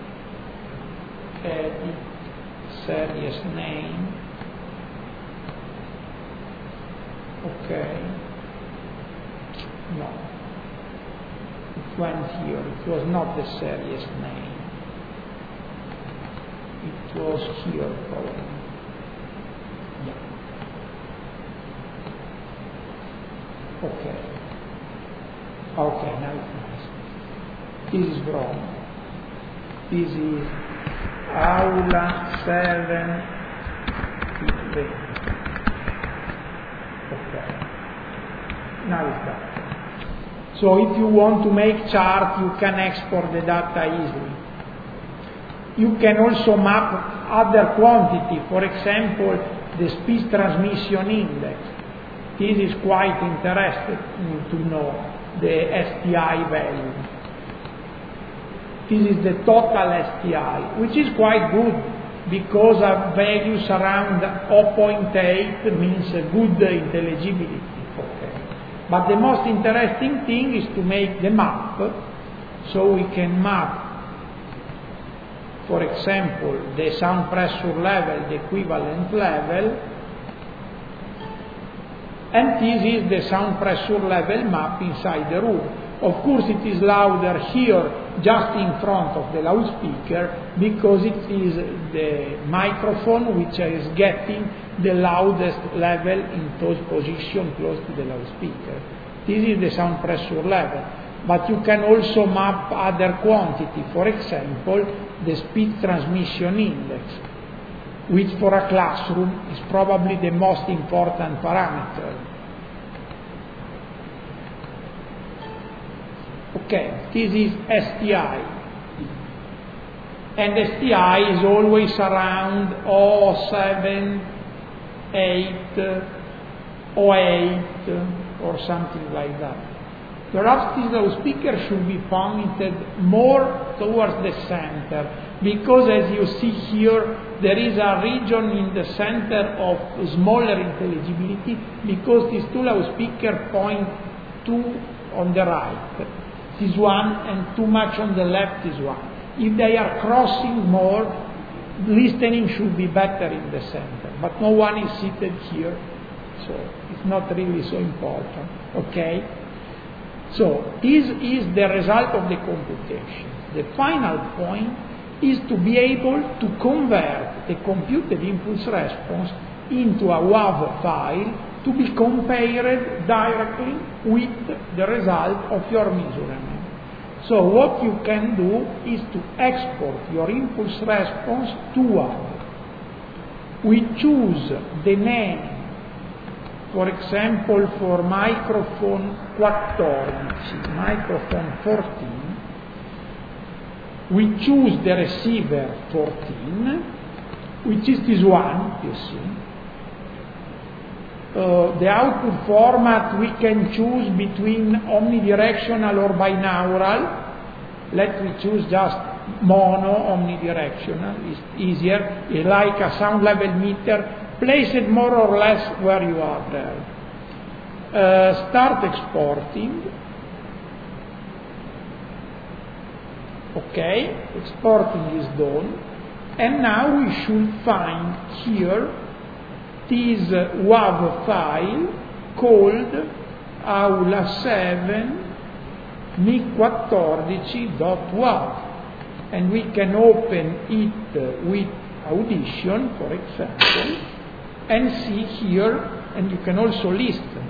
edit, series name, okay, no, it went here, it was not the series name, it was here probably, yeah, okay, okay, now it's nice, this is wrong, this is Aula seven. Okay. Now it's done. So if you want to make chart, you can export the data easily. You can also map other quantity, for example, the speed transmission index. This is quite interesting to know, the S T I value. This is the total S T I, which is quite good because of values around zero point eight means a good intelligibility. Okay. But the most interesting thing is to make the map, so we can map, for example, the sound pressure level, the equivalent level, And this is the sound pressure level map inside the room. Of course it is louder here, just in front of the loudspeaker, because it is the microphone which is getting the loudest level in those positions close to the loudspeaker. This is the sound pressure level. But you can also map other quantity, for example, the speed transmission index, which for a classroom is probably the most important parameter. Okay, this is S T I. And S T I is always around oh seven, eight, oh eight, or something like that. Perhaps this loudspeaker should be pointed more towards the center, because as you see here, there is a region in the center of smaller intelligibility, because these two loudspeakers point two on the right, this one, and too much on the left is one. If they are crossing more, listening should be better in the center, but no one is seated here, so it's not really so important, okay? So this is the result of the computation. The final point is to be able to convert the computed impulse response into a W A V file to be compared directly with the result of your measurement. So what you can do is to export your impulse response to W A V. We choose the name, for example, for microphone fourteen, microphone fourteen, we choose the receiver fourteen, which is this one, you see. Uh, the output format we can choose between omnidirectional or binaural. Let me choose just mono omnidirectional, it's easier. It's like a sound level meter. Place it more or less where you are there. Uh, start exporting. Okay, exporting is done. And now we should find here this W A V file called aula seven M I fourteen dot W A V. And we can open it with Audition, for example, and see here, and you can also listen.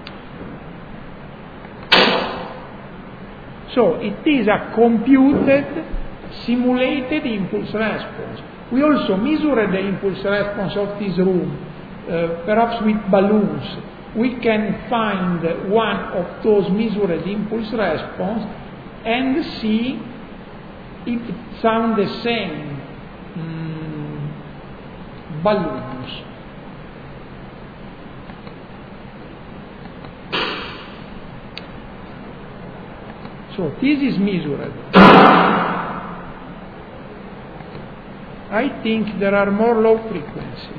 So it is a computed, simulated impulse response. We also measure the impulse response of this room, uh, perhaps with balloons. We can find one of those measured impulse response and see if it sounds the same. Mm, balloons. So this is measured. I think there are more low frequency.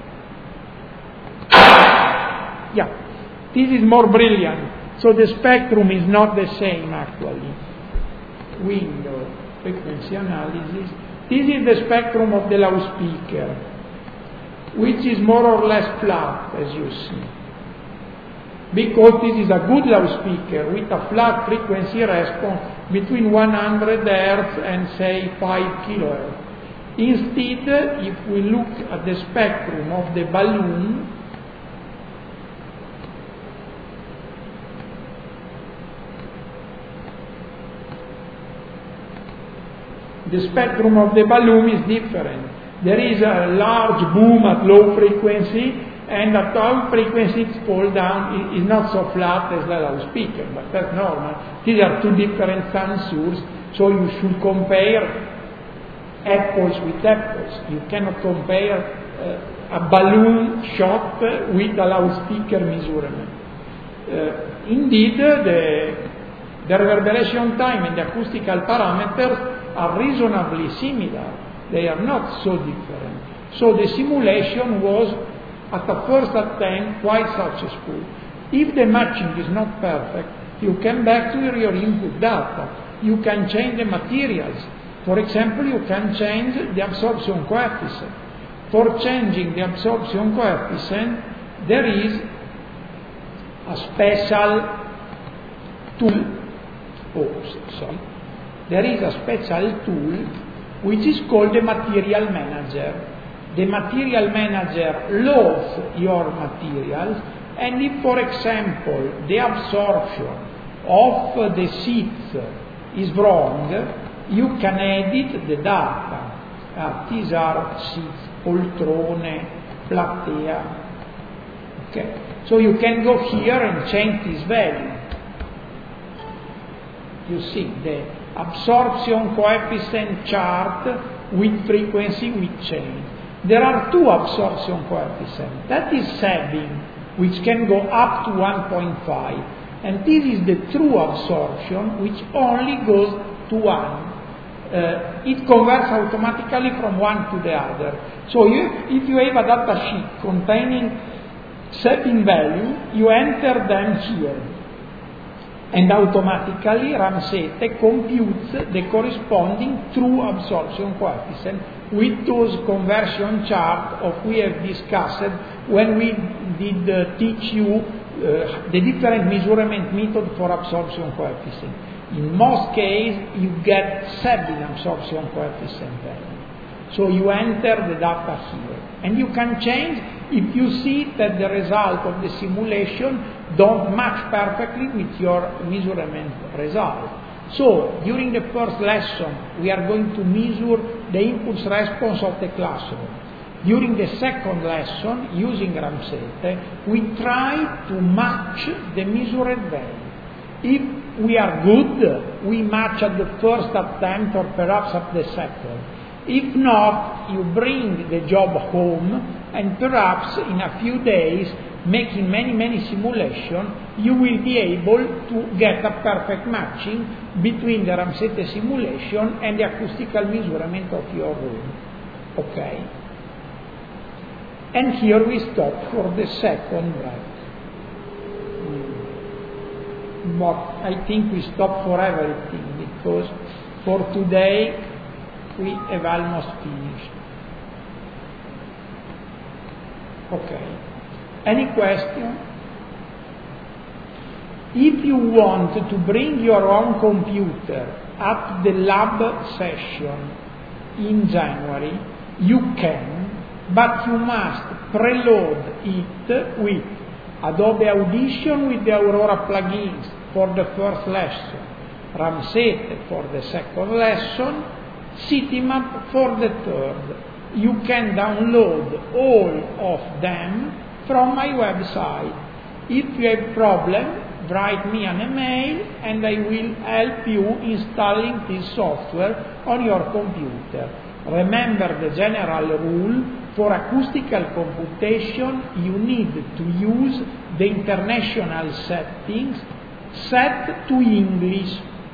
Yeah, this is more brilliant. So the spectrum is not the same actually. Window, frequency analysis. This is the spectrum of the loudspeaker, which is more or less flat, as you see. Because this is a good loudspeaker with a flat frequency response between one hundred hertz and say five kilohertz. Instead, if we look at the spectrum of the balloon, the spectrum of the balloon is different. There is a large boom at low frequency, and at high frequency it falls down. It is not so flat as the loudspeaker, but that's normal. These are two different sensors, so you should compare apples with apples. You cannot compare uh, a balloon shot with a loudspeaker measurement. Uh, indeed, the, the reverberation time and the acoustical parameters are reasonably similar. They are not so different. So the simulation was, at the first attempt, quite successful. If the matching is not perfect, you come back to your input data. You can change the materials. For example, you can change the absorption coefficient. For changing the absorption coefficient, there is a special tool. Oh, sorry. There is a special tool which is called the Material Manager. The Material Manager loads your materials, and if, for example, the absorption of the seats is wrong, you can edit the data. Uh, these are seats, poltrone, platea. Okay, so you can go here and change this value. You see the absorption coefficient chart with frequency with change. There are two absorption coefficients. That is Sabin, which can go up to one point five, and this is the true absorption, which only goes to one. Uh, it converts automatically from one to the other. So you, if you have a data sheet containing Sabin value, you enter them here, and automatically Ramsete computes the corresponding true absorption coefficient with those conversion charts of we have discussed when we did uh, teach you uh, the different measurement method for absorption coefficient. In most cases, you get Sabin absorption coefficient value. So you enter the data here, and you can change if you see that the result of the simulation don't match perfectly with your measurement result. So during the first lesson, we are going to measure the impulse response of the classroom. During the second lesson, using Ramsete, we try to match the measured value. If we are good, we match at the first attempt or perhaps at the second. If not, you bring the job home, and perhaps in a few days, making many, many simulations, you will be able to get a perfect matching between the Ramsete simulation and the acoustical measurement of your room. Okay? And here we stop for the second break. But I think we stop for everything, because for today we have almost finished. Okay. Any question? If you want to bring your own computer at the lab session in January, you can, but you must preload it with Adobe Audition with the Aurora plugins for the first lesson, Ramsete for the second lesson, CityMap for the third. You can download all of them from my website. If you have problem, write me an email and I will help you installing this software on your computer. Remember the general rule: for acoustical computation you need to use the international settings set to English.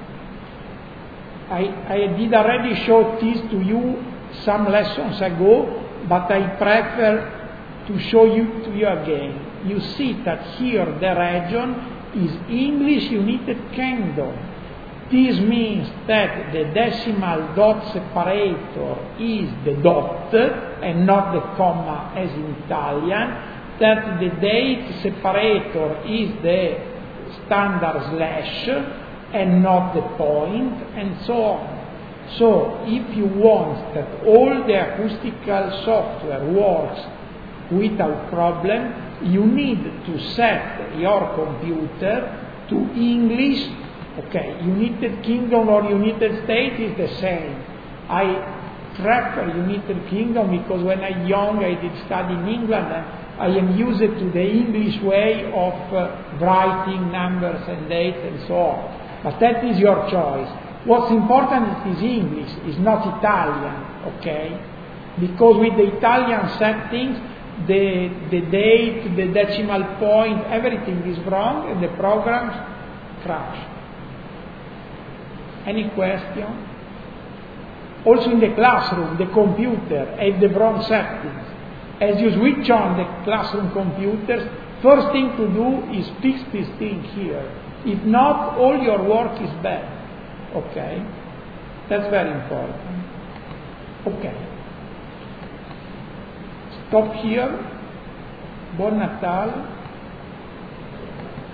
I, I did already show this to you some lessons ago, but I prefer to show you to you again. You see that here the region is English United Kingdom. This means that the decimal dot separator is the dot and not the comma as in Italian, that the date separator is the standard slash and not the point, and so on. So if you want that all the acoustical software works without problem, you need to set your computer to English. Okay, United Kingdom or United States is the same. I prefer United Kingdom because when I was young I did study in England and I am used to the English way of uh, writing numbers and dates and so on. But that is your choice. What's important is English, is not Italian, okay? Because with the Italian settings, the, the date, the decimal point, everything is wrong and the programs crash. Any question? Also in the classroom, the computer has the wrong settings. As you switch on the classroom computers, first thing to do is fix this thing here. If not, all your work is bad. Okay? That's very important. Okay. Stop here. Buon Natale.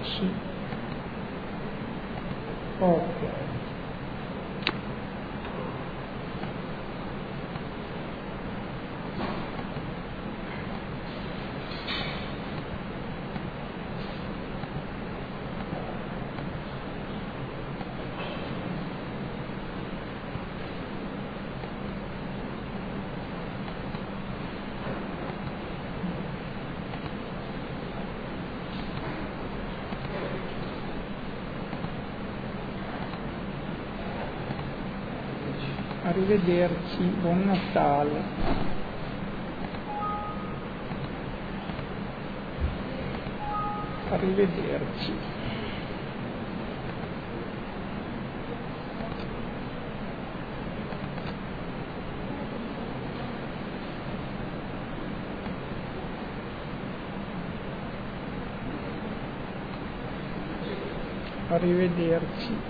Sì. Ok. Arrivederci, buon Natale. Arrivederci. Arrivederci.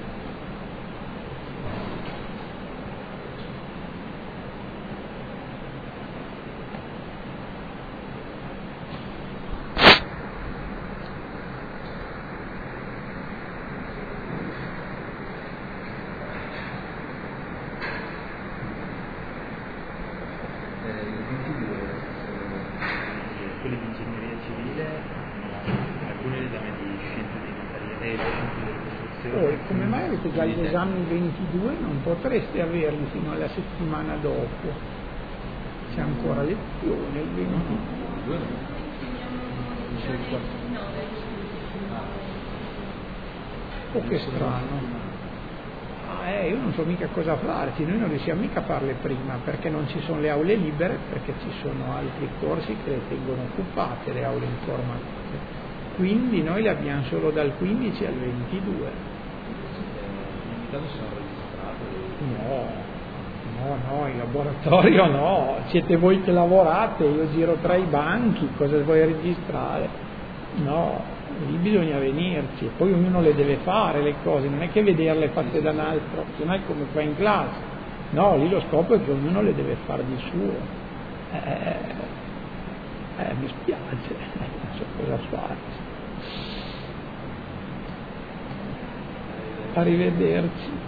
Quelle di ingegneria civile, alcune l'esame di scienze dei materiali, scienze delle costruzioni. Oh, come mai avete già gli esami ventidue? Non potreste averli fino alla settimana dopo. C'è ancora lezione il ventidue. Oh, che strano. Eh, io non so mica cosa farci, noi non riusciamo mica a farle prima perché non ci sono le aule libere, perché ci sono altri corsi che le tengono occupate, le aule informatiche. Quindi noi le abbiamo solo dal quindici al ventidue. In caso sono registrate? No, no, no, in laboratorio no, siete voi che lavorate, io giro tra i banchi, cosa vuoi registrare? No. Lì bisogna venirci e poi ognuno le deve fare le cose, non è che vederle fatte da un altro, se no è come fa in classe. No, lì lo scopo è che ognuno le deve fare di suo. Eh, eh, mi spiace, non so cosa farci. Arrivederci.